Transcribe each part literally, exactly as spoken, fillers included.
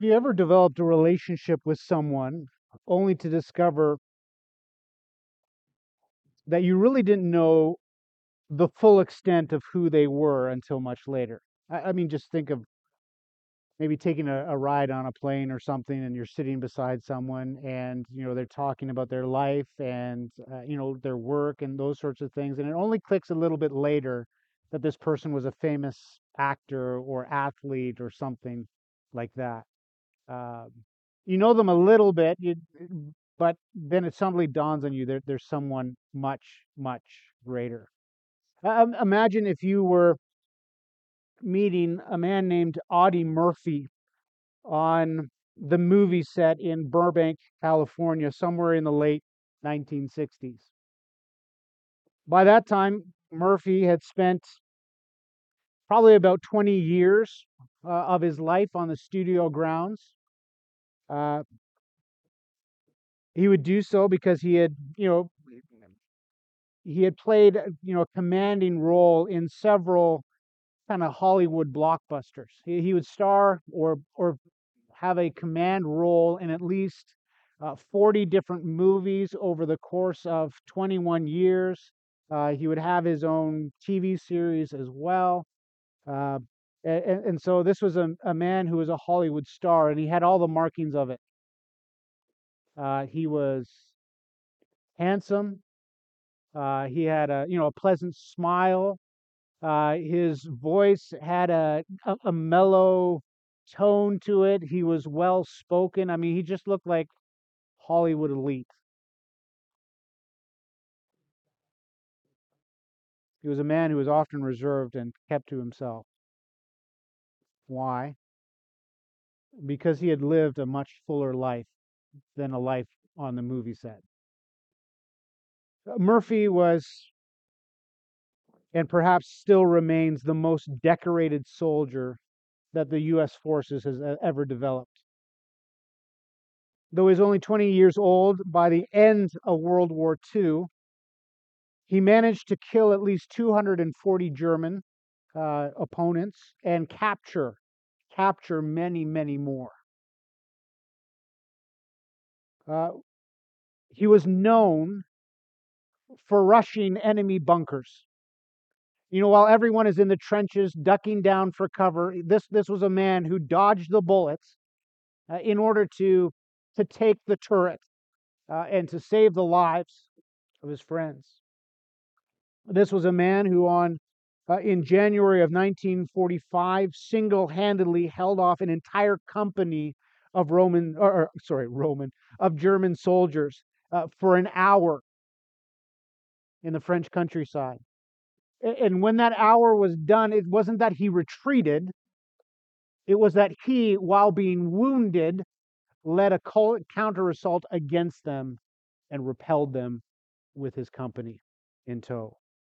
you ever developed a relationship with someone only to discover that you really didn't know the full extent of who they were until much later? I, I mean, just think of maybe taking a, a ride on a plane or something, and you're sitting beside someone, and you know they're talking about their life and uh, you know their work and those sorts of things, and it only clicks a little bit later that this person was a famous actor or athlete or something like that. Um, you know them a little bit, you, but then it suddenly dawns on you that there's someone much, much greater. Uh, imagine if you were meeting a man named Audie Murphy on the movie set in Burbank, California, somewhere in the late nineteen sixties. By that time, Murphy had spent probably about twenty years uh, of his life on the studio grounds. Uh, he would do so because he had, you know, he had played, you know, a commanding role in several kind of Hollywood blockbusters. He, he would star or or have a command role in at least uh, forty different movies over the course of twenty-one years. Uh, he would have his own T V series as well. Uh, and, and so this was a, a man who was a Hollywood star, and he had all the markings of it. Uh, he was handsome. Uh, he had a you know a pleasant smile. Uh, his voice had a, a a mellow tone to it. He was well spoken. I mean, he just looked like Hollywood elite. He was a man who was often reserved and kept to himself. Why? Because he had lived a much fuller life than a life on the movie set. Murphy was, and perhaps still remains, the most decorated soldier that the U S forces has e- ever developed. Though he's only twenty years old, by the end of World War Two, he managed to kill at least two hundred forty German uh, opponents and capture capture many, many more. Uh, he was known for rushing enemy bunkers. You know, while everyone is in the trenches ducking down for cover, this this was a man who dodged the bullets uh, in order to to take the turret uh, and to save the lives of his friends. This was a man who, on uh, in January of nineteen forty-five, single-handedly held off an entire company of Roman, or, or sorry, Roman, of German soldiers uh, for an hour in the French countryside. And when that hour was done, it wasn't that he retreated, it was that he, while being wounded, led a counter assault against them and repelled them with his company in tow.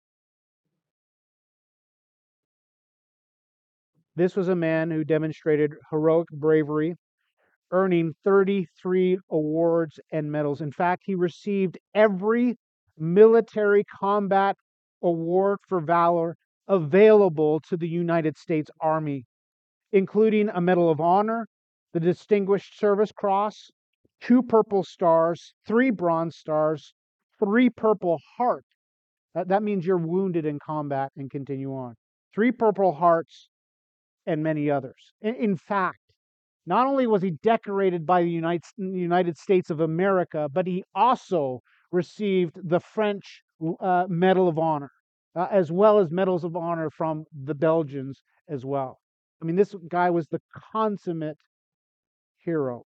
This was a man who demonstrated heroic bravery, earning thirty-three awards and medals. In fact, he received every military combat award for valor available to the United States Army, including a Medal of Honor, the Distinguished Service Cross, two Purple Stars, three Bronze Stars, three Purple Heart. That, that means you're wounded in combat and continue on. Three Purple Hearts and many others. In, in fact, not only was he decorated by the United, United States of America, but he also received the French uh, Medal of Honor, uh, as well as medals of honor from the Belgians as well. I mean, this guy was the consummate hero,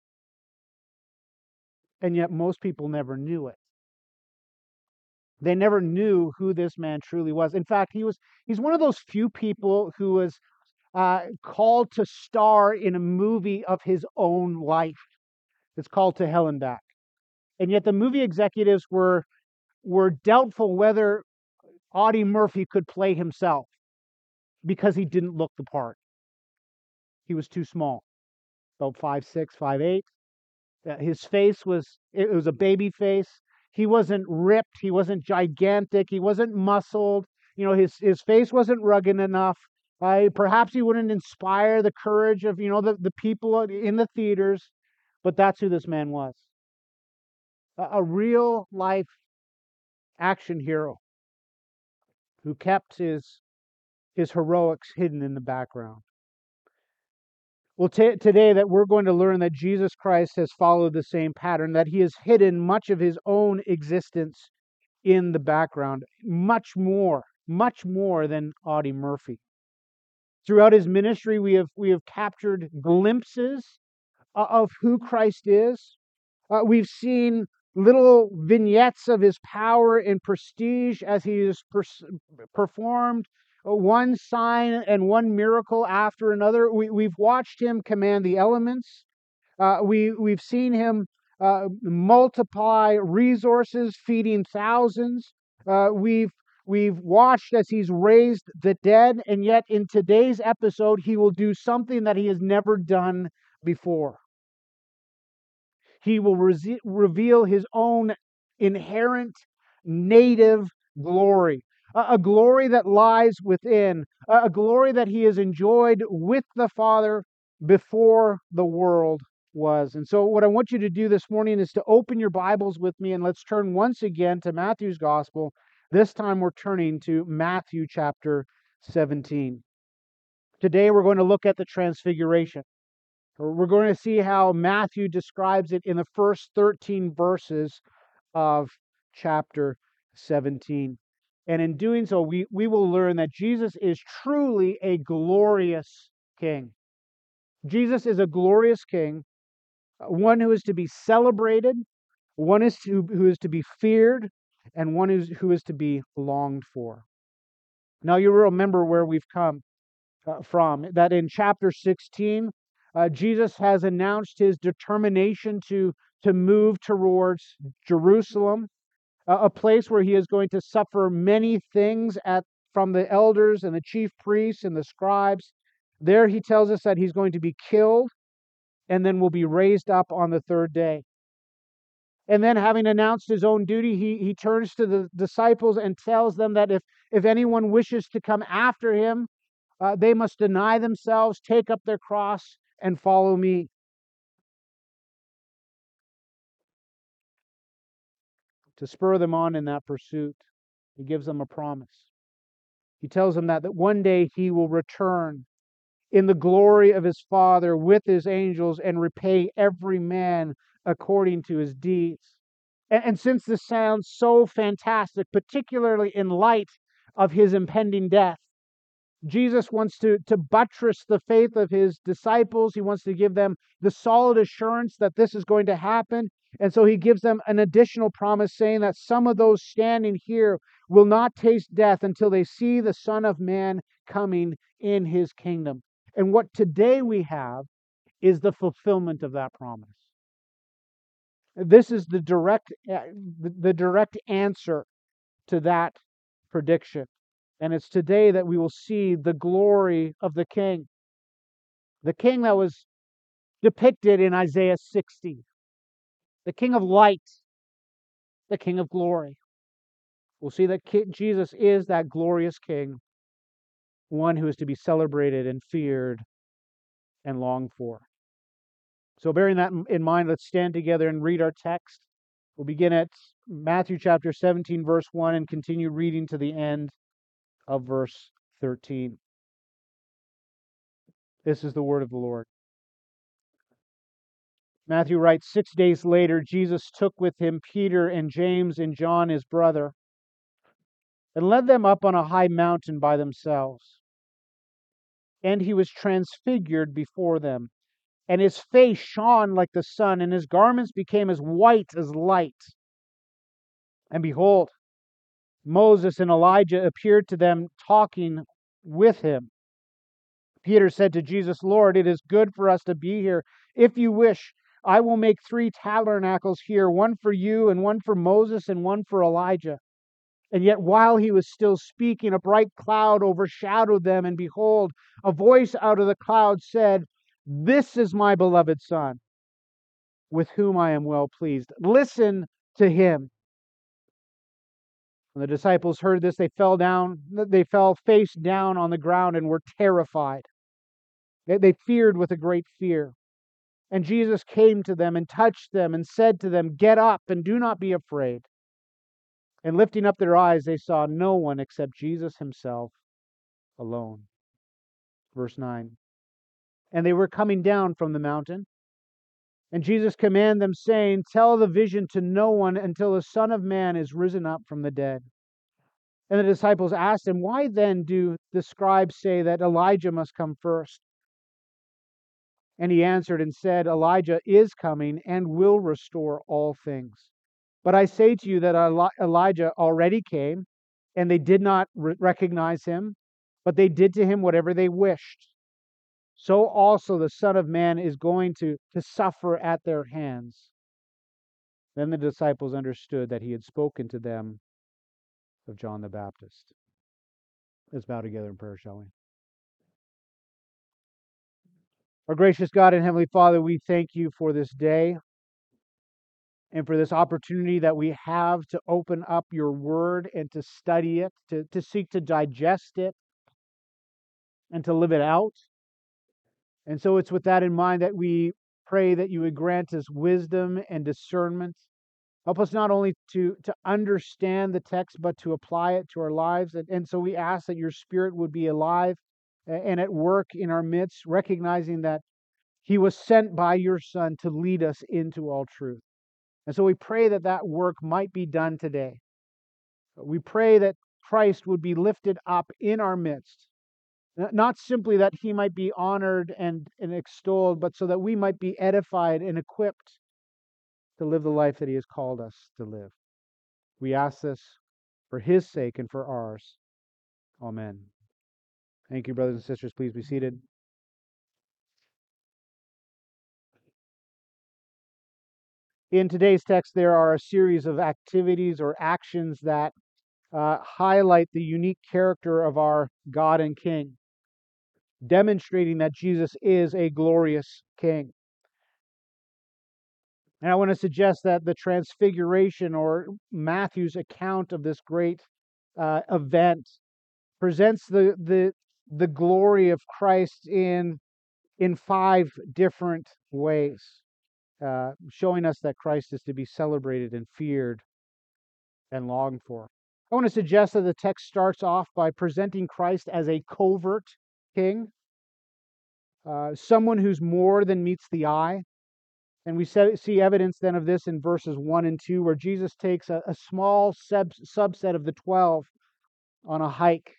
and yet most people never knew it. They never knew who this man truly was. In fact, he was he's one of those few people who was uh, called to star in a movie of his own life. It's called To Hell and Back. And yet the movie executives were were doubtful whether Audie Murphy could play himself because he didn't look the part. He was too small, about five six, five eight. Uh, his face was it was a baby face. He wasn't ripped. He wasn't gigantic. He wasn't muscled. You know, his his face wasn't rugged enough. Uh, perhaps he wouldn't inspire the courage of, you know, the, the people in the theaters, but that's who this man was. A, a real life action hero who kept his his heroics hidden in the background. Well, t- today that we're going to learn that Jesus Christ has followed the same pattern, that he has hidden much of his own existence in the background, much more, much more than Audie Murphy. Throughout his ministry, we have we have captured glimpses o- of who Christ is. Uh, we've seen little vignettes of his power and prestige as he has pers- performed uh, one sign and one miracle after another. We, we've watched him command the elements. Uh, we we've seen him uh, multiply resources, feeding thousands. Uh, we've we've watched as he's raised the dead, and yet in today's episode, he will do something that he has never done before. He will rese- reveal his own inherent native glory, a, a glory that lies within, a, a glory that he has enjoyed with the Father before the world was. And so, what I want you to do this morning is to open your Bibles with me and let's turn once again to Matthew's Gospel. This time, we're turning to Matthew chapter seventeen. Today, we're going to look at the Transfiguration. We're going to see how Matthew describes it in the first thirteen verses of chapter seventeen. And in doing so, we, we will learn that Jesus is truly a glorious king. Jesus is a glorious king, one who is to be celebrated, one is to, who is to be feared, and one who's, who is to be longed for. Now, you remember where we've come uh, from, that in chapter sixteen, uh, Jesus has announced his determination to, to move towards Jerusalem, uh, a place where he is going to suffer many things at from the elders and the chief priests and the scribes. There he tells us that he's going to be killed and then will be raised up on the third day. And then, having announced his own duty, he, he turns to the disciples and tells them that if, if anyone wishes to come after him, Uh, they must deny themselves, take up their cross, and follow me. To spur them on in that pursuit, he gives them a promise. He tells them that, that one day he will return in the glory of his Father with his angels and repay every man according to his deeds. And, and since this sounds so fantastic, particularly in light of his impending death, Jesus wants to, to buttress the faith of his disciples. He wants to give them the solid assurance that this is going to happen. And so he gives them an additional promise saying that some of those standing here will not taste death until they see the Son of Man coming in his kingdom. And what today we have is the fulfillment of that promise. This is the direct, the direct answer to that prediction. And it's today that we will see the glory of the King. The King that was depicted in Isaiah sixty. The King of light. The King of glory. We'll see that Jesus is that glorious King. One who is to be celebrated and feared and longed for. So bearing that in mind, let's stand together and read our text. We'll begin at Matthew chapter seventeen, verse one, and continue reading to the end of verse thirteen. This is the word of the Lord. Matthew writes, Six days later, Jesus took with him Peter and James and John, his brother, and led them up on a high mountain by themselves. And he was transfigured before them, and his face shone like the sun, and his garments became as white as light. And behold, Moses and Elijah appeared to them, talking with him. Peter said to Jesus, Lord, it is good for us to be here. If you wish, I will make three tabernacles here, one for you, and one for Moses, and one for Elijah. And yet while he was still speaking, a bright cloud overshadowed them, and behold, a voice out of the cloud said, This is my beloved Son, with whom I am well pleased. Listen to him. When the disciples heard this, they fell down, they fell face down on the ground and were terrified. They, they feared with a great fear. And Jesus came to them and touched them and said to them, "Get up and do not be afraid." And lifting up their eyes, they saw no one except Jesus himself alone. Verse nine. And they were coming down from the mountain. And Jesus commanded them, saying, "Tell the vision to no one until the Son of Man is risen up from the dead." And the disciples asked him, "Why then do the scribes say that Elijah must come first?" And he answered and said, "Elijah is coming and will restore all things. But I say to you that Eli- Elijah already came, and they did not re- recognize him, but they did to him whatever they wished. So also the Son of Man is going to, to suffer at their hands." Then the disciples understood that he had spoken to them of John the Baptist. Let's bow together in prayer, shall we? Our gracious God and Heavenly Father, we thank you for this day and for this opportunity that we have to open up your word and to study it, to, to seek to digest it, and to live it out. And so it's with that in mind that we pray that you would grant us wisdom and discernment. Help us not only to, to understand the text, but to apply it to our lives. And, and so we ask that your Spirit would be alive and at work in our midst, recognizing that he was sent by your Son to lead us into all truth. And so we pray that that work might be done today. We pray that Christ would be lifted up in our midst, not simply that he might be honored and, and extolled, but so that we might be edified and equipped to live the life that he has called us to live. We ask this for his sake and for ours. Amen. Thank you, brothers and sisters. Please be seated. In today's text, there are a series of activities or actions that uh, highlight the unique character of our God and King, demonstrating that Jesus is a glorious King. And I want to suggest that the Transfiguration, or Matthew's account of this great uh, event, presents the, the, the glory of Christ in, in five different ways, uh, showing us that Christ is to be celebrated and feared and longed for. I want to suggest that the text starts off by presenting Christ as a covert king, uh, someone who's more than meets the eye. And we see evidence then of this in verses one and two, where Jesus takes a, a small sub- subset of the twelve on a hike.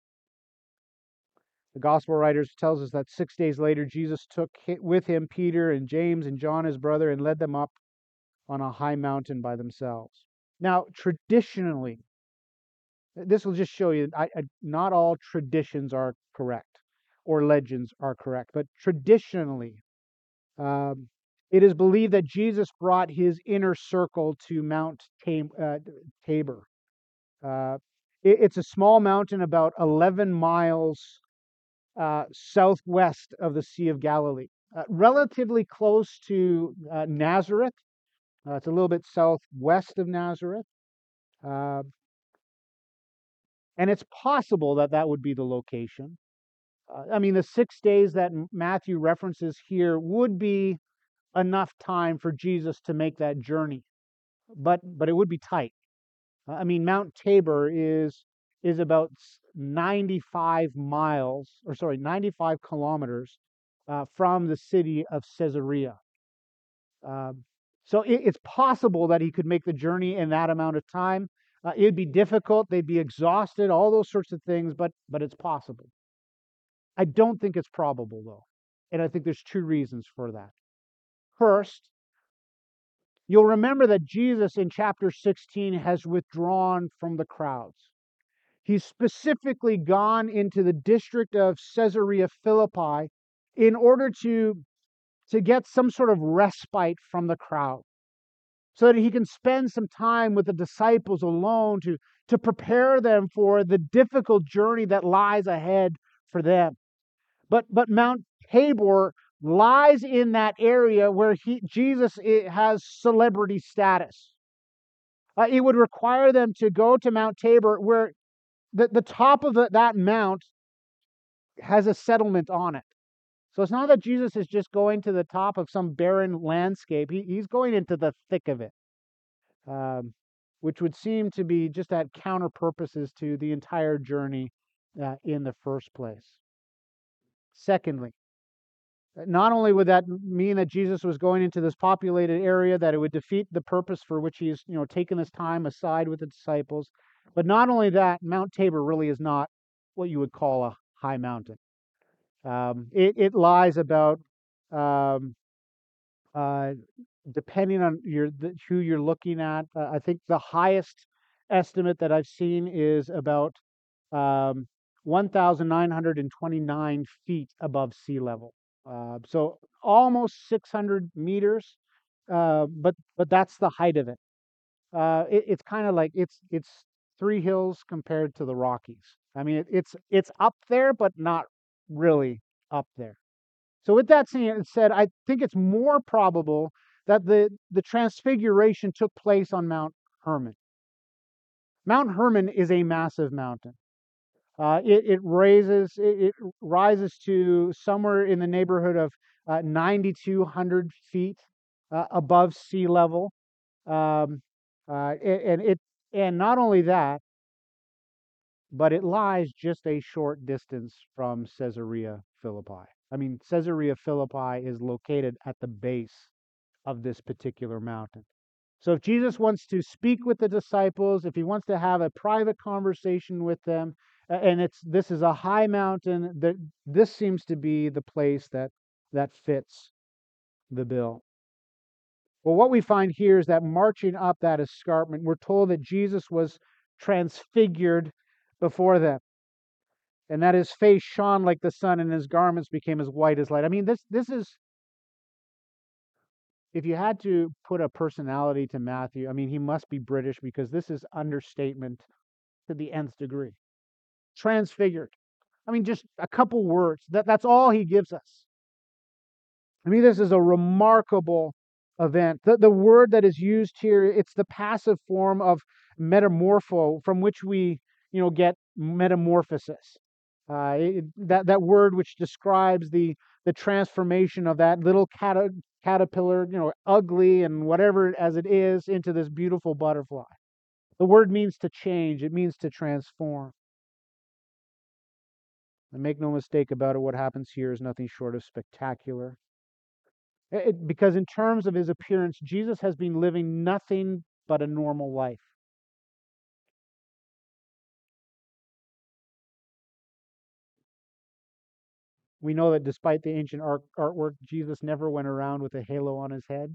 The gospel writers tells us that six days later, Jesus took with him Peter and James and John, his brother, and led them up on a high mountain by themselves. Now, traditionally, this will just show you, I, I, not all traditions are correct or legends are correct, but traditionally, um, it is believed that Jesus brought his inner circle to Mount Tam, uh, Tabor. Uh, it, it's a small mountain about eleven miles uh, southwest of the Sea of Galilee, uh, relatively close to uh, Nazareth. Uh, it's a little bit southwest of Nazareth. Uh, and it's possible that that would be the location. Uh, I mean, the six days that Matthew references here would be enough time for Jesus to make that journey, but but it would be tight. Uh, I mean, Mount Tabor is is about ninety-five miles, or sorry, ninety-five kilometers uh, from the city of Caesarea. Um, so it, it's possible that he could make the journey in that amount of time. Uh, it'd be difficult; they'd be exhausted, all those sorts of things. But but it's possible. I don't think it's probable though, and I think there's two reasons for that. First, you'll remember that Jesus in chapter sixteen has withdrawn from the crowds. He's specifically gone into the district of Caesarea Philippi in order to, to get some sort of respite from the crowd, so that he can spend some time with the disciples alone to, to prepare them for the difficult journey that lies ahead for them. But, but Mount Tabor lies in that area where he, Jesus has celebrity status. Uh, it would require them to go to Mount Tabor, where the, the top of the, that mount has a settlement on it. So it's not that Jesus is just going to the top of some barren landscape. He, he's going into the thick of it, um, which would seem to be just at counter purposes to the entire journey uh, in the first place. Secondly, not only would that mean that Jesus was going into this populated area, that it would defeat the purpose for which he's, you know, taken this time aside with the disciples, but not only that, Mount Tabor really is not what you would call a high mountain. Um, it, it lies about, um, uh, depending on your the, who you're looking at. Uh, I think the highest estimate that I've seen is about um, one thousand nine hundred twenty-nine feet above sea level. Uh, so almost six hundred meters, uh, but but that's the height of it. Uh, it it's kind of like it's it's three hills compared to the Rockies. I mean, it, it's it's up there, but not really up there. So with that being said, I think it's more probable that the the transfiguration took place on Mount Hermon. Mount Hermon is a massive mountain. Uh, it, it raises it, it rises to somewhere in the neighborhood of uh, nine thousand two hundred feet uh, above sea level, um, uh, a- and it and not only that, but it lies just a short distance from Caesarea Philippi. I mean, Caesarea Philippi is located at the base of this particular mountain. So if Jesus wants to speak with the disciples, if he wants to have a private conversation with them, a- and it's this is a high mountain, that this seems to be the place that that fits the bill. Well, what we find here is that marching up that escarpment, we're told that Jesus was transfigured before them, and that his face shone like the sun, and his garments became as white as light. I mean, this this is, if you had to put a personality to Matthew, I mean, he must be British, because this is understatement to the nth degree. Transfigured. I mean, just a couple words. That, that's all he gives us. I mean, this is a remarkable event. The, the word that is used here, it's the passive form of metamorpho, from which we, you know, get metamorphosis. Uh, it, that that word which describes the the transformation of that little cata, caterpillar, you know, ugly and whatever as it is, into this beautiful butterfly. The word means to change. It means to transform. And make no mistake about it, what happens here is nothing short of spectacular. It, because in terms of his appearance, Jesus has been living nothing but a normal life. We know that despite the ancient art, artwork, Jesus never went around with a halo on his head.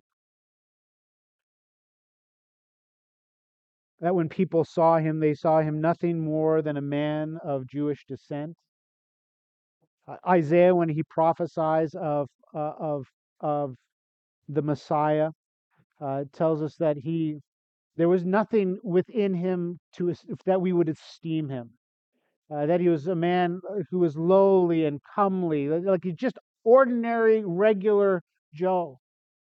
That when people saw him, they saw him nothing more than a man of Jewish descent. Uh, Isaiah, when he prophesies of uh, of of the Messiah, uh, tells us that he there was nothing within him to es- that we would esteem him. Uh, that he was a man uh, who was lowly and comely, like like he's just ordinary, regular Joe.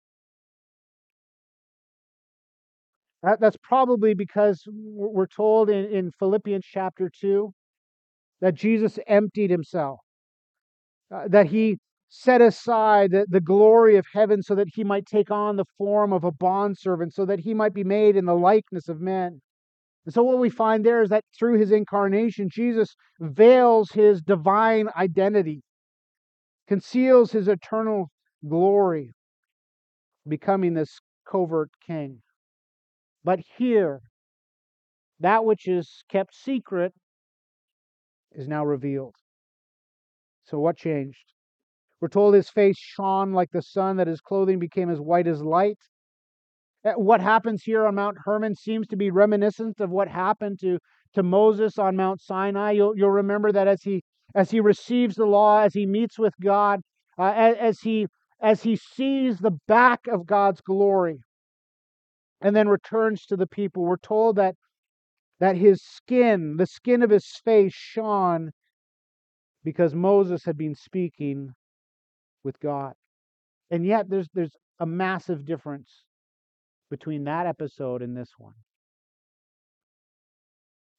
That, that's probably because we're we're told in, in Philippians chapter two that Jesus emptied himself, uh, that he set aside the, the glory of heaven so that he might take on the form of a bondservant, so that he might be made in the likeness of men. And so, what we find there is that through his incarnation, Jesus veils his divine identity, conceals his eternal glory, becoming this covert king. But here, that which is kept secret is now revealed. So, what changed? We're told his face shone like the sun, that his clothing became as white as light. Uh, What happens here on Mount Hermon seems to be reminiscent of what happened to, to Moses on Mount Sinai. You'll, you'll remember that as he as he receives the law, as he meets with God, uh, as, as he as he sees the back of God's glory, and then returns to the people, we're told that that his skin, the skin of his face, shone because Moses had been speaking with God. And yet, there's there's a massive difference between that episode and this one.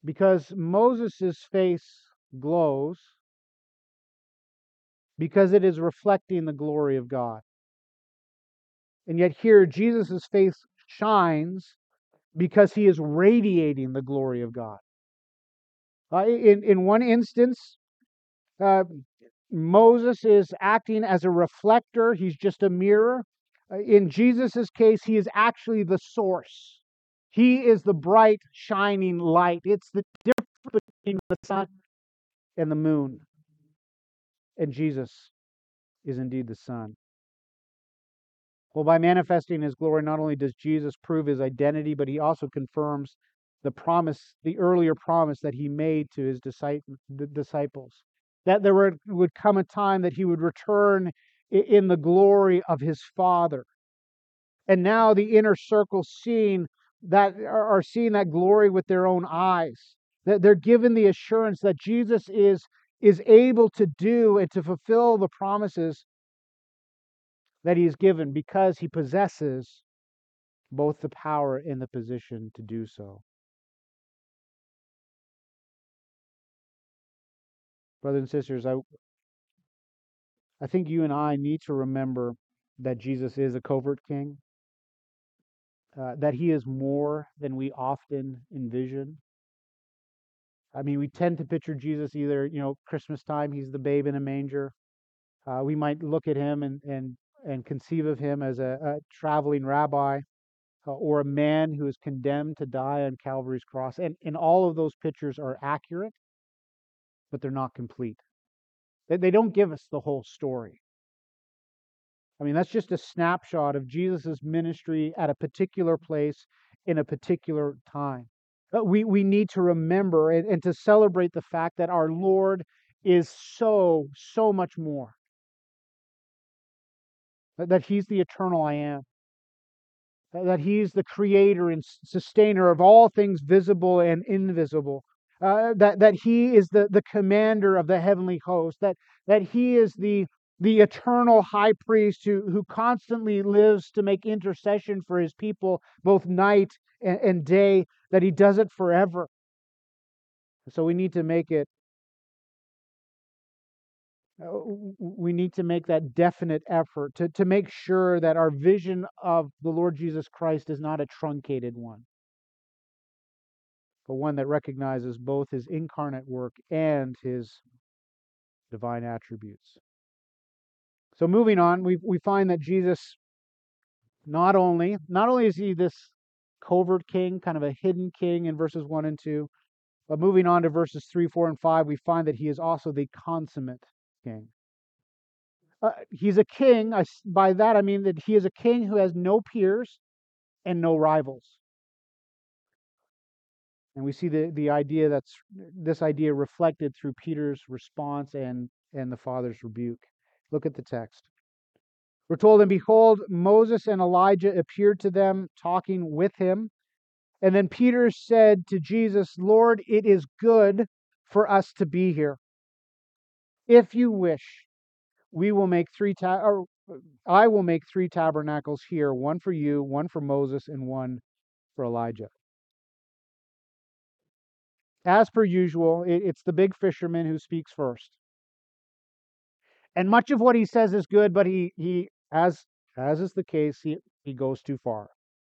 because Moses' face glows because it is reflecting the glory of God. And yet here, Jesus' face shines because he is radiating the glory of God. Uh, in, in one instance, uh, Moses is acting as a reflector. He's just a mirror. Uh, in Jesus' case, he is actually the source. He is the bright, shining light. It's the difference between the sun and the moon. And Jesus is indeed the sun. Well, by manifesting his glory, not only does Jesus prove his identity, but he also confirms the promise, the earlier promise that he made to his disciples, that there would, would come a time that he would return in the glory of his Father. And now the inner circle seeing that are seeing that glory with their own eyes. That they're given the assurance that Jesus is, is able to do and to fulfill the promises that he is given because he possesses both the power and the position to do so. Brothers and sisters, I, I think you and I need to remember that Jesus is a covert king, uh, that he is more than we often envision. I mean, we tend to picture Jesus either, you know, Christmas time, he's the babe in a manger. Uh, we might look at him and, and, and conceive of him as a, a traveling rabbi, uh, or a man who is condemned to die on Calvary's cross. And, and all of those pictures are accurate, but they're not complete. They, they don't give us the whole story. I mean, that's just a snapshot of Jesus' ministry at a particular place in a particular time. But we, we need to remember and, and to celebrate the fact that our Lord is so, so much more. That, that he's the eternal I am. That, that he's the creator and sustainer of all things visible and invisible. Uh, that, that he is the, the commander of the heavenly host. That, that he is the the eternal high priest who, who constantly lives to make intercession for his people, both night and, and day, that he does it forever. So we need to make it, uh, we need to make that definite effort to, to make sure that our vision of the Lord Jesus Christ is not a truncated one, but one that recognizes both his incarnate work and his divine attributes. So moving on, we we find that Jesus not only not only is he this covert king, kind of a hidden king in verses one and two, but moving on to verses three, four, and five, we find that he is also the consummate king. Uh, he's a king. I, by that I mean that he is a king who has no peers and no rivals. And we see the, the idea that's this idea reflected through Peter's response and, and the Father's rebuke. Look at the text. We're told, and behold, Moses and Elijah appeared to them, talking with him. And then Peter said to Jesus, Lord, it is good for us to be here. If you wish, we will make three ta- or I will make three tabernacles here, one for you, one for Moses, and one for Elijah. As per usual, it, it's the big fisherman who speaks first. And much of what he says is good, but he he as as is the case, he, he goes too far.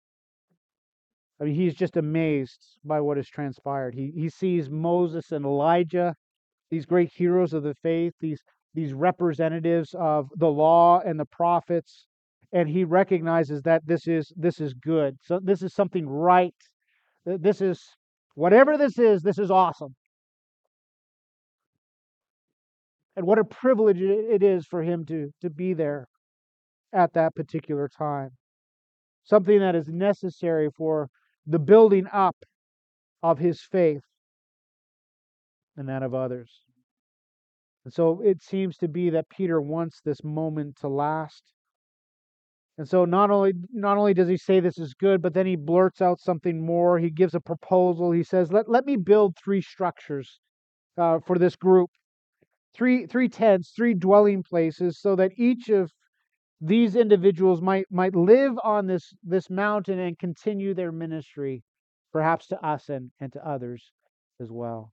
I mean, he's just amazed by what has transpired. He he sees Moses and Elijah, these great heroes of the faith, these these representatives of the law and the prophets, and he recognizes that this is this is good. So this is something right. This is whatever this is, this is awesome. And what a privilege it is for him to to be there at that particular time. Something that is necessary for the building up of his faith and that of others. And so it seems to be that Peter wants this moment to last. And so not only not only does he say this is good, but then he blurts out something more. He gives a proposal. He says, let, let me build three structures uh, for this group. Three three tents, three dwelling places, so that each of these individuals might might live on this, this mountain and continue their ministry, perhaps to us and, and to others as well.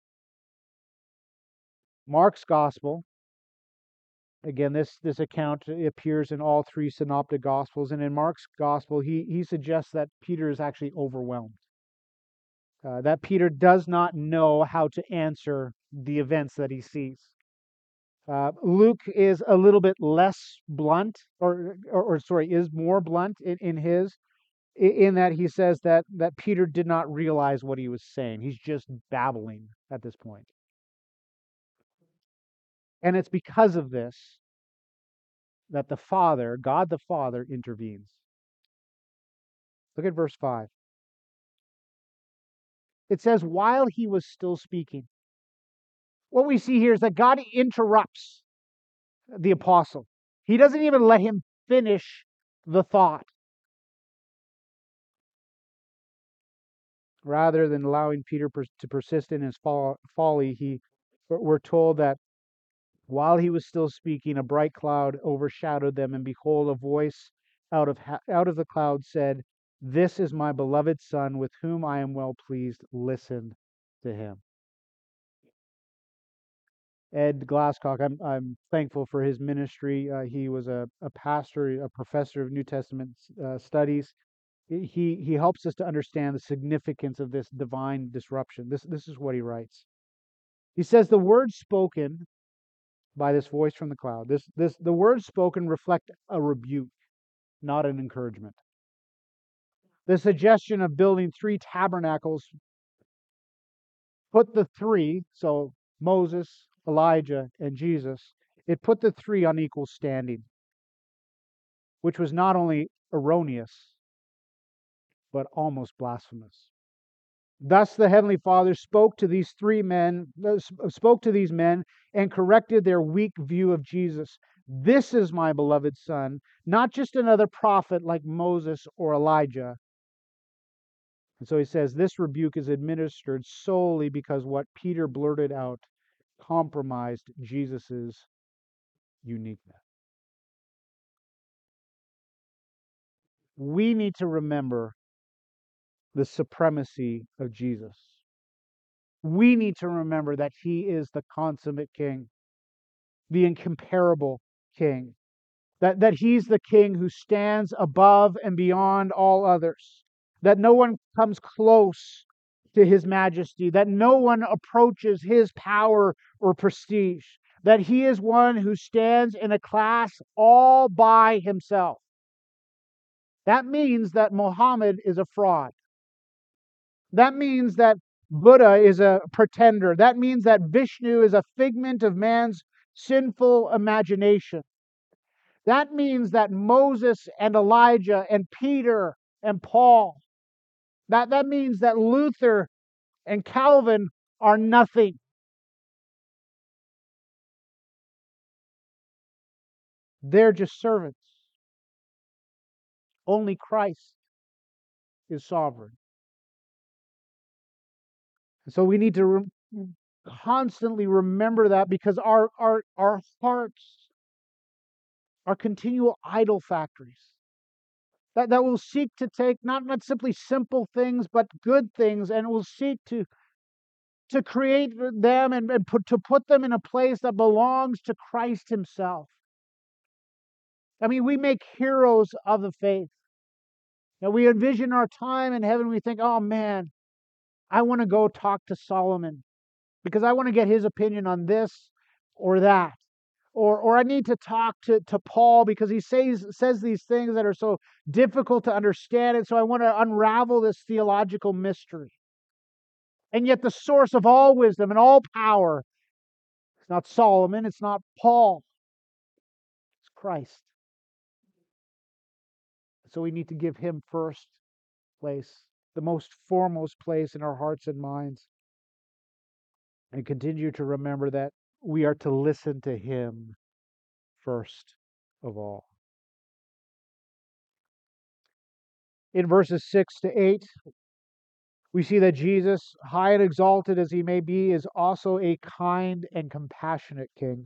Mark's gospel, again, this, this account appears in all three synoptic gospels, and in Mark's gospel, he, he suggests that Peter is actually overwhelmed. Uh, that Peter does not know how to answer the events that he sees. Uh, Luke is a little bit less blunt, or, or, or sorry, is more blunt in, in his, in that he says that, that Peter did not realize what he was saying. He's just babbling at this point. And it's because of this that the Father, God the Father, intervenes. Look at verse five. It says, while he was still speaking. What we see here is that God interrupts the apostle. He doesn't even let him finish the thought. Rather than allowing Peter per- to persist in his fo- folly, he, we're told that while he was still speaking, a bright cloud overshadowed them, and behold, a voice out of ha- out of the cloud said, "This is my beloved Son, with whom I am well pleased. Listen to him." Ed Glasscock, I'm I'm thankful for his ministry. Uh, he was a, a pastor, a professor of New Testament uh, studies. He he helps us to understand the significance of this divine disruption. This this is what he writes. He says the words spoken by this voice from the cloud. This this the words spoken reflect a rebuke, not an encouragement. The suggestion of building three tabernacles put the three, so Moses, Elijah, and Jesus, it put the three on equal standing, which was not only erroneous, but almost blasphemous. Thus the Heavenly Father spoke to these three men, spoke to these men, and corrected their weak view of Jesus. This is my beloved Son, not just another prophet like Moses or Elijah. And so he says this rebuke is administered solely because what Peter blurted out compromised Jesus's uniqueness. We need to remember the supremacy of Jesus. We need to remember that he is the consummate king, the incomparable king, that, that he's the king who stands above and beyond all others, that no one comes close to his majesty, that no one approaches his power or prestige, that he is one who stands in a class all by himself. That means that Muhammad is a fraud. That means that Buddha is a pretender. That means that Vishnu is a figment of man's sinful imagination. That means that Moses and Elijah and Peter and Paul, that, that means that Luther and Calvin are nothing. They're just servants. Only Christ is sovereign. So we need to re- constantly remember that, because our, our, our hearts are continual idol factories that, that will seek to take not, not simply simple things, but good things, and will seek to, to create them and, and put, to put them in a place that belongs to Christ himself. I mean, we make heroes of the faith. Now, we envision our time in heaven, we think, oh man, I want to go talk to Solomon because I want to get his opinion on this or that. Or, or I need to talk to, to Paul because he says, says these things that are so difficult to understand. And so I want to unravel this theological mystery. And yet the source of all wisdom and all power, it's not Solomon, it's not Paul, it's Christ. So we need to give him first place, the most foremost place in our hearts and minds. And continue to remember that we are to listen to him first of all. In verses six to eight, we see that Jesus, high and exalted as he may be, is also a kind and compassionate king.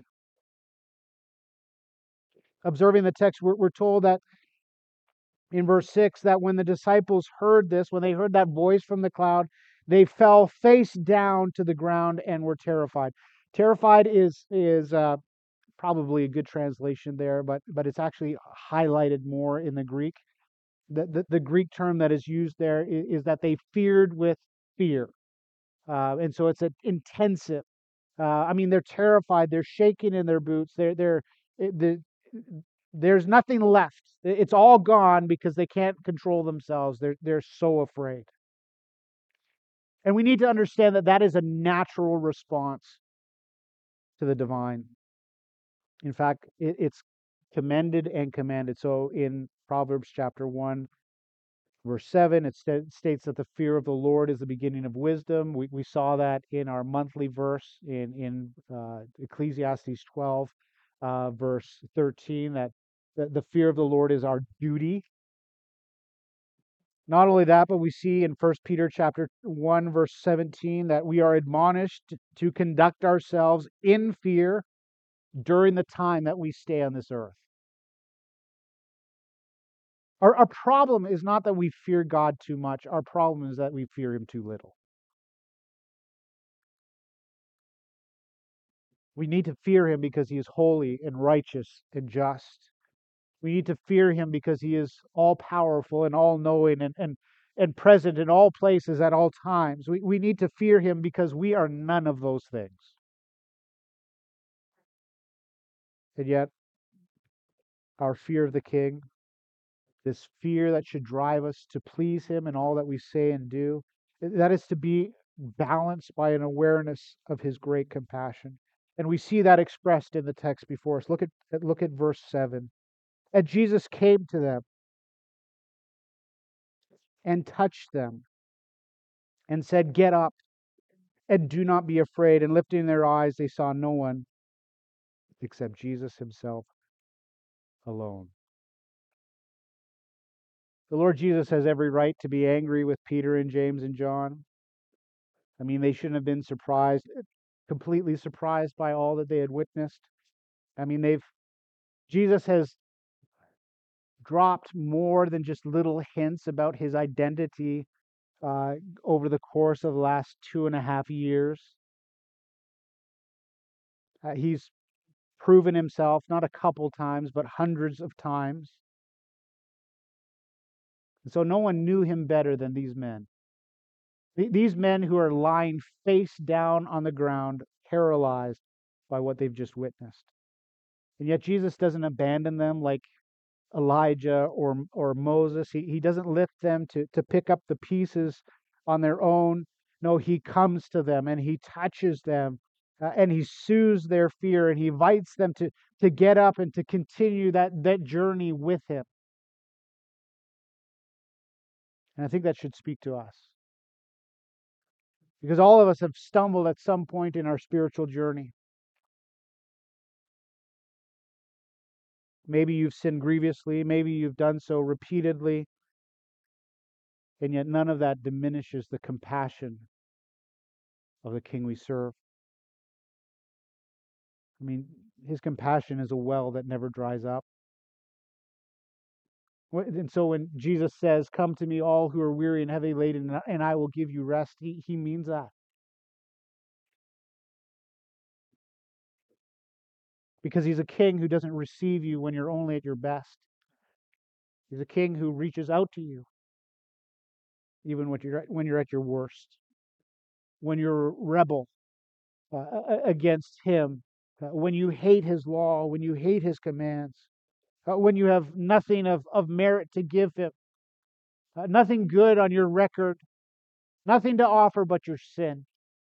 Observing the text, we're, we're told that in verse six, that when the disciples heard this, when they heard that voice from the cloud, They fell face down to the ground and were terrified. Terrified is is uh, probably a good translation there, but but it's actually highlighted more in the Greek. The the, the Greek term that is used there is, is that they feared with fear, uh, and so it's an intensive. Uh, I mean, they're terrified. They're shaking in their boots. They're they're it- the there's nothing left. It's all gone because they can't control themselves. They're they're so afraid. And we need to understand that that is a natural response to the divine. In fact, it, it's commended and commanded. So in Proverbs chapter one, verse seven, it sta- states that the fear of the Lord is the beginning of wisdom. We, we saw that in our monthly verse in, in uh, Ecclesiastes twelve, uh, verse thirteen, that the, the fear of the Lord is our duty. Not only that, but we see in First Peter chapter one, verse seventeen, that we are admonished to conduct ourselves in fear during the time that we stay on this earth. Our, our problem is not that we fear God too much. Our problem is that we fear Him too little. We need to fear Him because He is holy and righteous and just. We need to fear Him because He is all powerful and all knowing and, and, and present in all places at all times. We, we need to fear Him because we are none of those things. And yet, our fear of the King, this fear that should drive us to please Him in all that we say and do, that is to be balanced by an awareness of His great compassion. And we see that expressed in the text before us. Look at look at verse seven. And Jesus came to them and touched them and said, "Get up and do not be afraid." And lifting their eyes, they saw no one except Jesus Himself alone. The Lord Jesus has every right to be angry with Peter and James and John. I mean, they shouldn't have been surprised, completely surprised by all that they had witnessed. I mean, they've Jesus has dropped more than just little hints about His identity uh, over the course of the last two and a half years. Uh, he's proven Himself not a couple times, but hundreds of times. And so no one knew Him better than these men. Th- These men who are lying face down on the ground, paralyzed by what they've just witnessed. And yet Jesus doesn't abandon them like Elijah or or Moses. He, he doesn't lift them to, to pick up the pieces on their own. No, He comes to them and He touches them uh, and He soothes their fear and He invites them to, to get up and to continue that, that journey with Him. And I think that should speak to us. Because all of us have stumbled at some point in our spiritual journey. Maybe you've sinned grievously, maybe you've done so repeatedly, and yet none of that diminishes the compassion of the King we serve. I mean, His compassion is a well that never dries up. And so when Jesus says, "Come to me, all who are weary and heavy laden, and I will give you rest," He, he means that. Because He's a King who doesn't receive you when you're only at your best. He's a King who reaches out to you, even when you're, when you're at your worst. When you're a rebel uh, against Him, uh, when you hate His law, when you hate His commands, uh, when you have nothing of, of merit to give Him, uh, nothing good on your record, nothing to offer but your sin.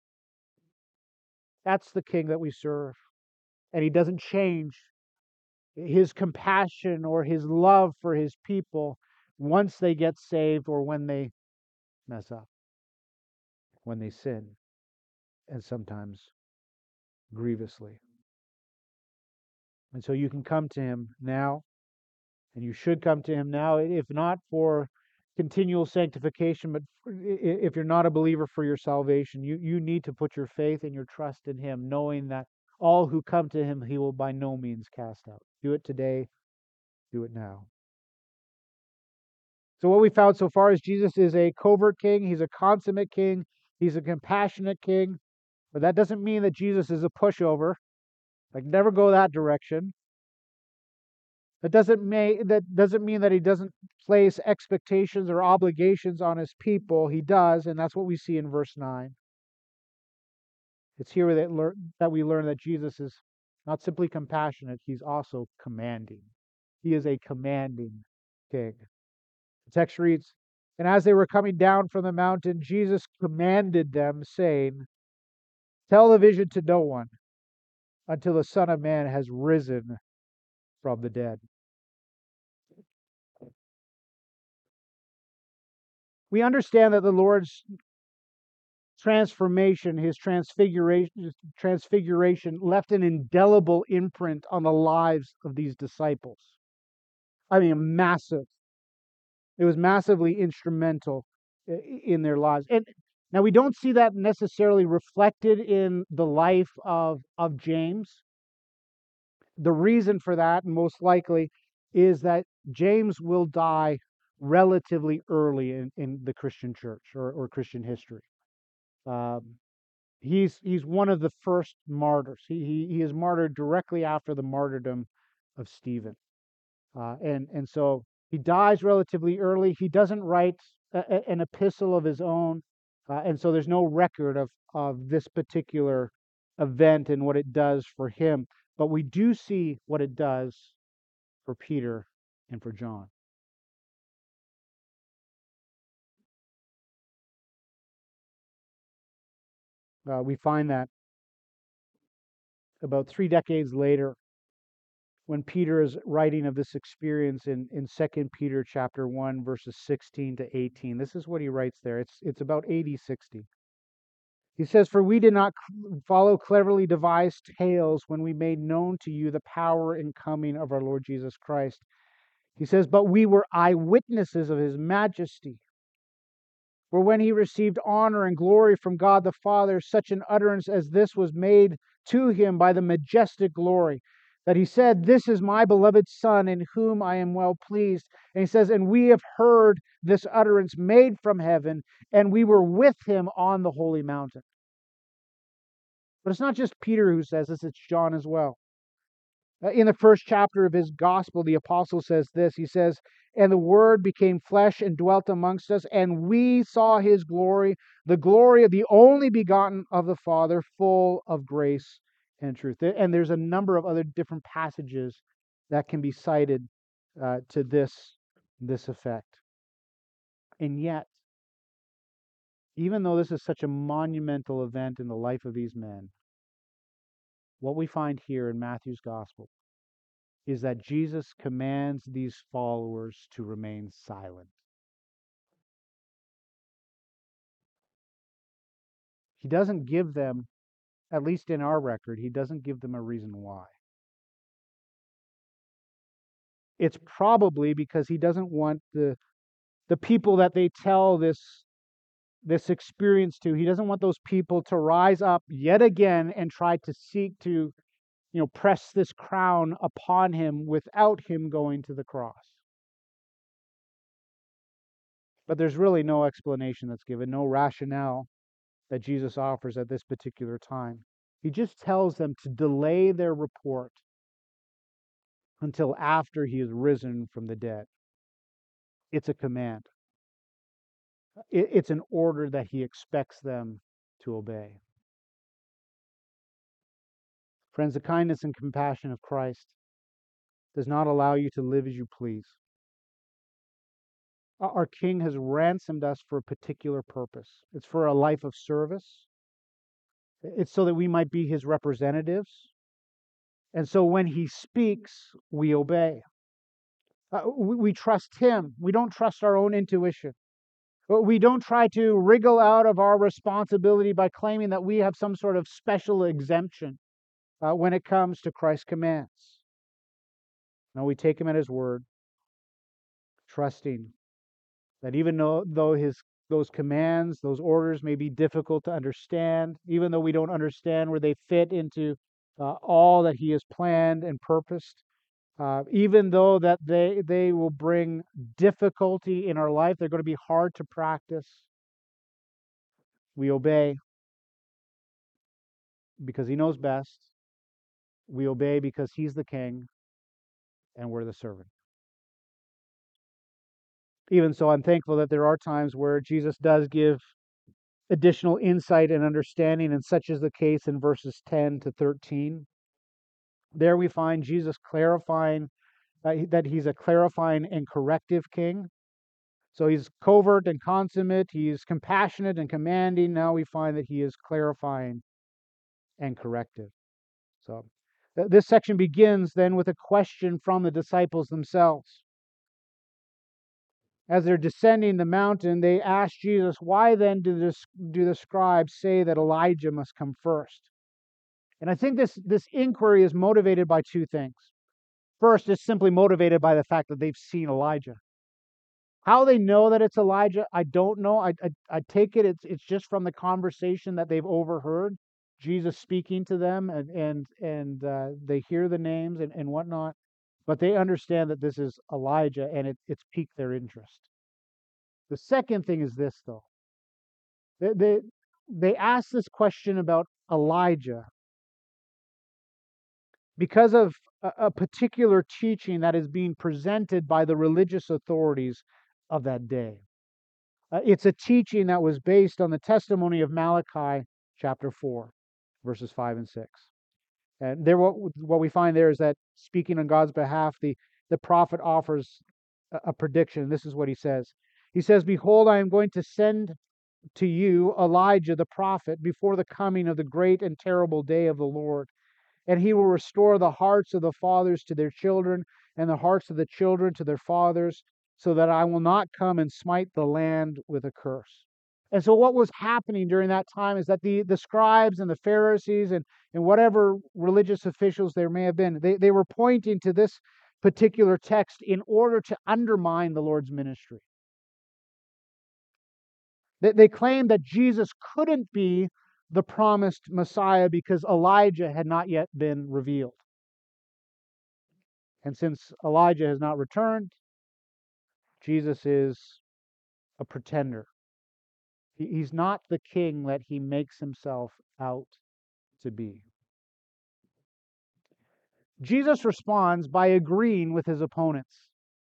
That's the King that we serve. And He doesn't change His compassion or His love for His people once they get saved or when they mess up, when they sin, and sometimes grievously. And so you can come to Him now, and you should come to Him now, if not for continual sanctification, but if you're not a believer, for your salvation. You, you need to put your faith and your trust in Him, knowing that all who come to Him, He will by no means cast out. Do it today. Do it now. So what we found so far is Jesus is a covert king. He's a consummate king. He's a compassionate king, but that doesn't mean that Jesus is a pushover. Like, never go that direction. That doesn't mean that doesn't mean that he doesn't place expectations or obligations on his people. He does, and that's what we see in verse nine. It's here that, lear- that we learn that Jesus is not simply compassionate, he's also commanding. He is a commanding king. The text reads, "And as they were coming down from the mountain, Jesus commanded them, saying, 'Tell the vision to no one until the Son of Man has risen from the dead.'" We understand that the Lord's transformation, his transfiguration, transfiguration left an indelible imprint on the lives of these disciples. I mean, massive. It was massively instrumental in their lives. And now we don't see that necessarily reflected in the life of, of James. The reason for that, most likely, is that James will die relatively early in, in the Christian church or, or Christian history. Um, he's he's one of the first martyrs. He, he he is martyred directly after the martyrdom of Stephen, uh, and and so he dies relatively early. He doesn't write a, a, an epistle of his own, uh, and so there's no record of of this particular event and what it does for him. But we do see what it does for Peter and for John. Uh, we find that about three decades later, when Peter is writing of this experience in, in Second Peter chapter one, verses sixteen to eighteen. This is what he writes there. It's, it's about A D sixty. He says, "For we did not follow cleverly devised tales when we made known to you the power and coming of our Lord Jesus Christ." He says, "But we were eyewitnesses of his majesty. For when he received honor and glory from God the Father, such an utterance as this was made to him by the majestic glory, that he said, 'This is my beloved Son, in whom I am well pleased.' And he says, 'And we have heard this utterance made from heaven, and we were with him on the holy mountain.'" But it's not just Peter who says this, it's John as well. Uh, In the first chapter of his gospel, the apostle says this. He says, "And the Word became flesh and dwelt amongst us, and we saw his glory, the glory of the only begotten of the Father, full of grace and truth." And there's a number of other different passages that can be cited uh, to this, this effect. And yet, even though this is such a monumental event in the life of these men, what we find here in Matthew's gospel is that Jesus commands these followers to remain silent. He doesn't give them, at least in our record, he doesn't give them a reason why. It's probably because he doesn't want the the people that they tell this this experience to, he doesn't want those people to rise up yet again and try to seek to, you know, press this crown upon him without him going to the cross. But there's really no explanation that's given, no rationale that Jesus offers at this particular time. He just tells them to delay their report until after he is risen from the dead. It's a command. It's an order that he expects them to obey. Friends, the kindness and compassion of Christ does not allow you to live as you please. Our King has ransomed us for a particular purpose. It's for a life of service. It's so that we might be his representatives. And so when he speaks, we obey. Uh, we, we trust him. We don't trust our own intuition. We don't try to wriggle out of our responsibility by claiming that we have some sort of special exemption uh, when it comes to Christ's commands. No, we take him at his word, trusting that even though, though his those commands, those orders may be difficult to understand, even though we don't understand where they fit into uh, all that he has planned and purposed, uh, even though that they they will bring difficulty in our life, they're going to be hard to practice. We obey because he knows best. We obey because he's the king and we're the servant. Even so, I'm thankful that there are times where Jesus does give additional insight and understanding, and such is the case in verses ten to thirteen. There we find Jesus clarifying uh, that he's a clarifying and corrective king. So he's covert and consummate, he's compassionate and commanding. Now we find that he is clarifying and corrective. So th- this section begins then with a question from the disciples themselves. As they're descending the mountain, they ask Jesus, why then do, this, do the scribes say that Elijah must come first? And I think this, this inquiry is motivated by two things. First, it's simply motivated by the fact that they've seen Elijah. How they know that it's Elijah, I don't know. I, I, I take it it's, it's just from the conversation that they've overheard, Jesus speaking to them, and, and, and uh, they hear the names and, and whatnot. But they understand that this is Elijah, and it, it's piqued their interest. The second thing is this, though. They, they, they ask this question about Elijah because of a, a particular teaching that is being presented by the religious authorities of that day. Uh, it's a teaching that was based on the testimony of Malachi chapter four, verses five and six. And there, what, what we find there is that speaking on God's behalf, the, the prophet offers a, a prediction. This is what he says. He says, behold, I am going to send to you Elijah the prophet before the coming of the great and terrible day of the Lord. And he will restore the hearts of the fathers to their children, and the hearts of the children to their fathers, so that I will not come and smite the land with a curse. And so what was happening during that time is that the, the scribes and the Pharisees and, and whatever religious officials there may have been, they, they were pointing to this particular text in order to undermine the Lord's ministry. They, they claimed that Jesus couldn't be the promised Messiah because Elijah had not yet been revealed. And since Elijah has not returned, Jesus is a pretender. He, he's not the king that he makes himself out to be. Jesus responds by agreeing with his opponents.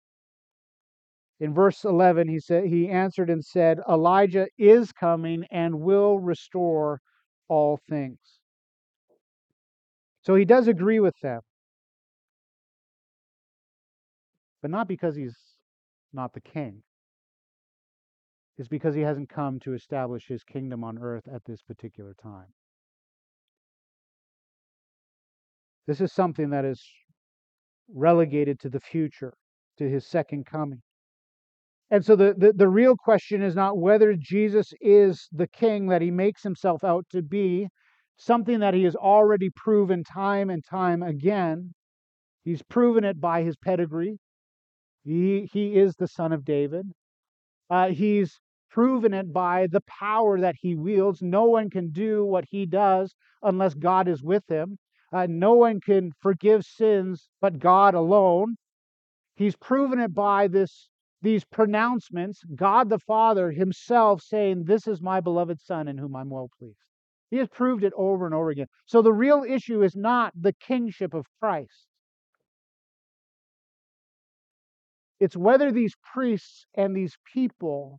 In verse eleven, he said, he answered and said, Elijah is coming and will restore all things. So he does agree with them, but not because he's not the king. It's because he hasn't come to establish his kingdom on earth at this particular time. This is something that is relegated to the future, to his second coming. And so the, the, the real question is not whether Jesus is the king that he makes himself out to be, something that he has already proven time and time again. He's proven it by his pedigree. He, he is the son of David. Uh, he's proven it by the power that he wields. No one can do what he does unless God is with him. Uh, no one can forgive sins but God alone. He's proven it by this, these pronouncements, God the Father himself saying, this is my beloved Son in whom I'm well pleased. He has proved it over and over again. So the real issue is not the kingship of Christ. It's whether these priests and these people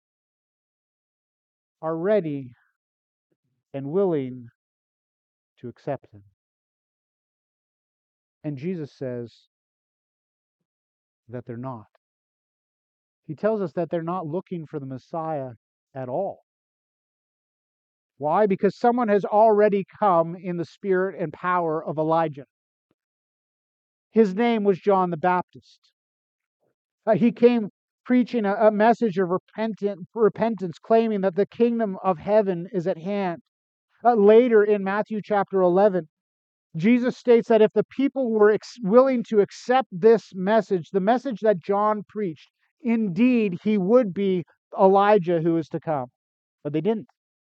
are ready and willing to accept him. And Jesus says that they're not. He tells us that they're not looking for the Messiah at all. Why? Because someone has already come in the spirit and power of Elijah. His name was John the Baptist. Uh, he came preaching a, a message of repentant, repentance, claiming that the kingdom of heaven is at hand. Uh, later in Matthew chapter eleven, Jesus states that if the people were ex- willing to accept this message, the message that John preached, indeed he would be Elijah who is to come. But they didn't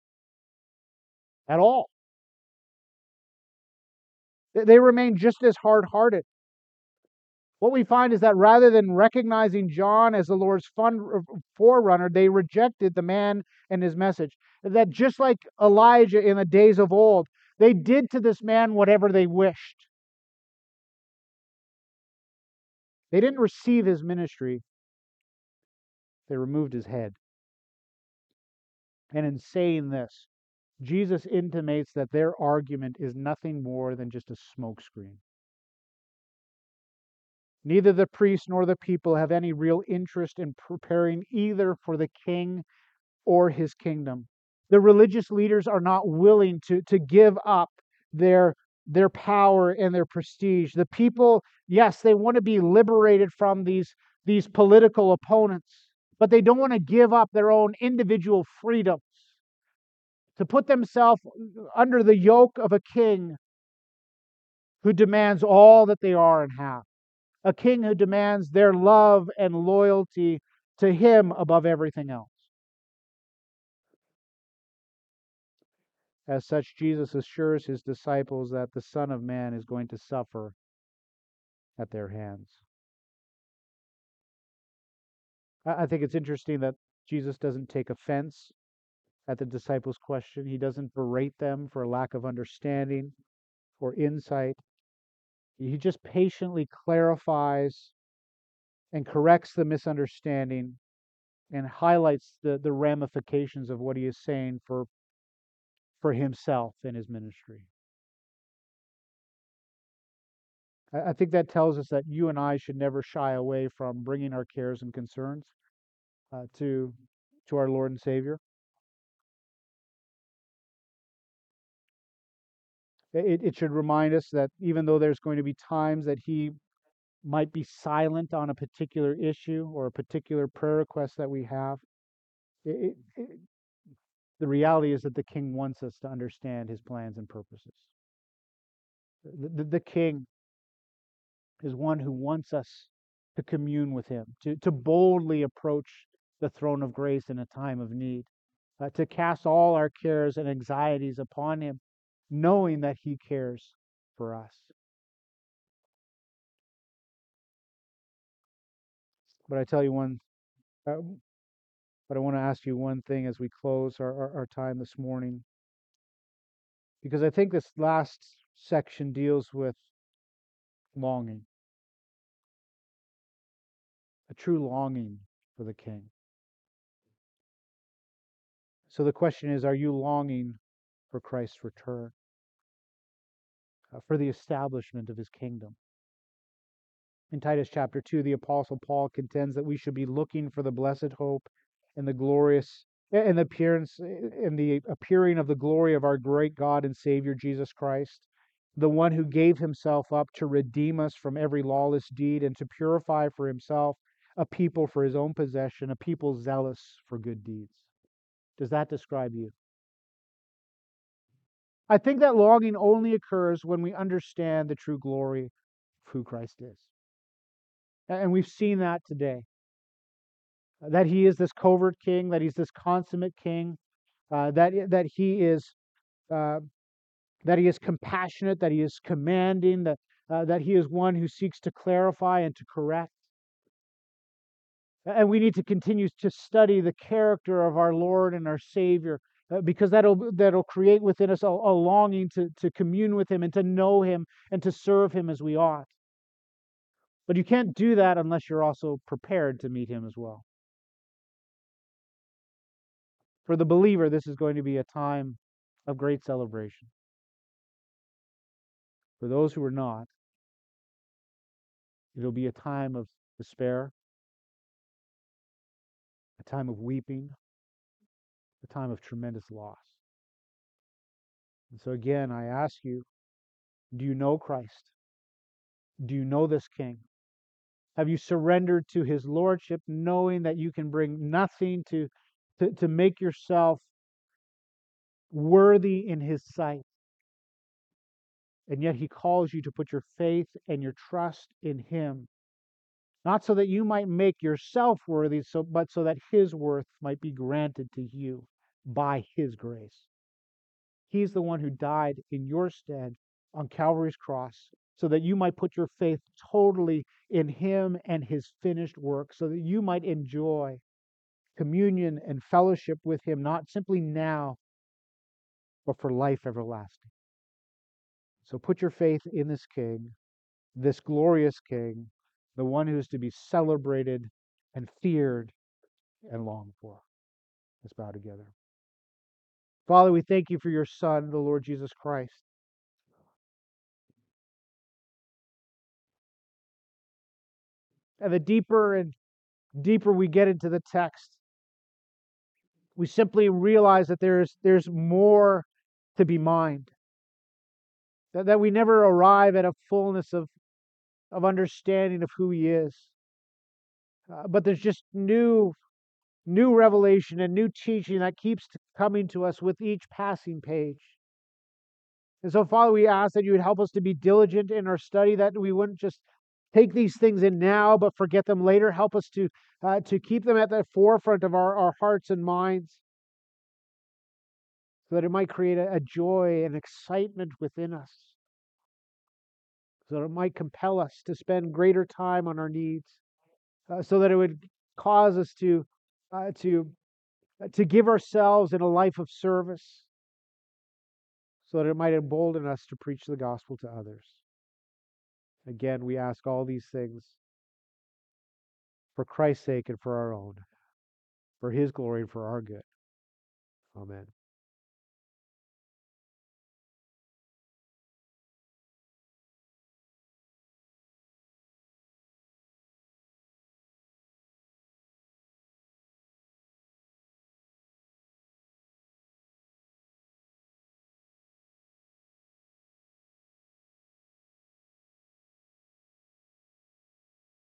at all. They, they remained just as hard-hearted. What we find is that rather than recognizing John as the Lord's fun, forerunner, they rejected the man and his message. That just like Elijah in the days of old, they did to this man whatever they wished. They didn't receive his ministry. They removed his head. And in saying this, Jesus intimates that their argument is nothing more than just a smokescreen. Neither the priests nor the people have any real interest in preparing either for the king or his kingdom. The religious leaders are not willing to, to give up their, their power and their prestige. The people, yes, they want to be liberated from these, these political opponents, but they don't want to give up their own individual freedoms, to put themselves under the yoke of a king who demands all that they are and have. A king who demands their love and loyalty to him above everything else. As such, Jesus assures his disciples that the Son of Man is going to suffer at their hands. I think it's interesting that Jesus doesn't take offense at the disciples' question. He doesn't berate them for a lack of understanding or insight. He just patiently clarifies and corrects the misunderstanding and highlights the, the ramifications of what he is saying for, for himself and his ministry. I, I think that tells us that you and I should never shy away from bringing our cares and concerns uh, to, to our Lord and Savior. It, it should remind us that even though there's going to be times that he might be silent on a particular issue or a particular prayer request that we have, it, it, the reality is that the King wants us to understand his plans and purposes. The, the, the King is one who wants us to commune with him, to, to boldly approach the throne of grace in a time of need, uh, to cast all our cares and anxieties upon him, knowing that he cares for us. But I tell you one, uh, but I want to ask you one thing as we close our, our, our time this morning, because I think this last section deals with longing, a true longing for the King. So the question is, are you longing for Christ's return, uh, for the establishment of his kingdom? In Titus chapter two, the Apostle Paul contends that we should be looking for the blessed hope and the glorious and the appearance and the appearing of the glory of our great God and Savior Jesus Christ, the one who gave himself up to redeem us from every lawless deed and to purify for himself a people for his own possession, a people zealous for good deeds. Does that describe you? I think that longing only occurs when we understand the true glory of who Christ is. And we've seen that today. That he is this covert king, that he's this consummate king, uh, that, that he is uh, that he is compassionate, that he is commanding, that, uh, that he is one who seeks to clarify and to correct. And we need to continue to study the character of our Lord and our Savior, uh, because that'll that'll create within us a, a longing to, to commune with him and to know him and to serve him as we ought. But you can't do that unless you're also prepared to meet him as well. For the believer, this is going to be a time of great celebration. For those who are not, it'll be a time of despair, a time of weeping, a time of tremendous loss. And so again, I ask you, do you know Christ? Do you know this King? Have you surrendered to his lordship, knowing that you can bring nothing to, to, to make yourself worthy in his sight? And yet he calls you to put your faith and your trust in him. Not so that you might make yourself worthy, so, but so that his worth might be granted to you by his grace. He's the one who died in your stead on Calvary's cross so that you might put your faith totally in him and his finished work, so that you might enjoy communion and fellowship with him, not simply now, but for life everlasting. So put your faith in this King, this glorious King, the one who is to be celebrated and feared and longed for. Let's bow together. Father, we thank you for your Son, the Lord Jesus Christ. And the deeper and deeper we get into the text, we simply realize that there's there's more to be mined. That, that we never arrive at a fullness of, of understanding of who he is. Uh, but there's just new new revelation and new teaching that keeps coming to us with each passing page. And so, Father, we ask that you would help us to be diligent in our study, that we wouldn't just take these things in now but forget them later. Help us to uh, to keep them at the forefront of our, our hearts and minds, so that it might create a, a joy and excitement within us, so that it might compel us to spend greater time on our needs, uh, so that it would cause us to uh, to uh, to give ourselves in a life of service, so that it might embolden us to preach the gospel to others. Again, we ask all these things for Christ's sake and for our own, for his glory and for our good. Amen.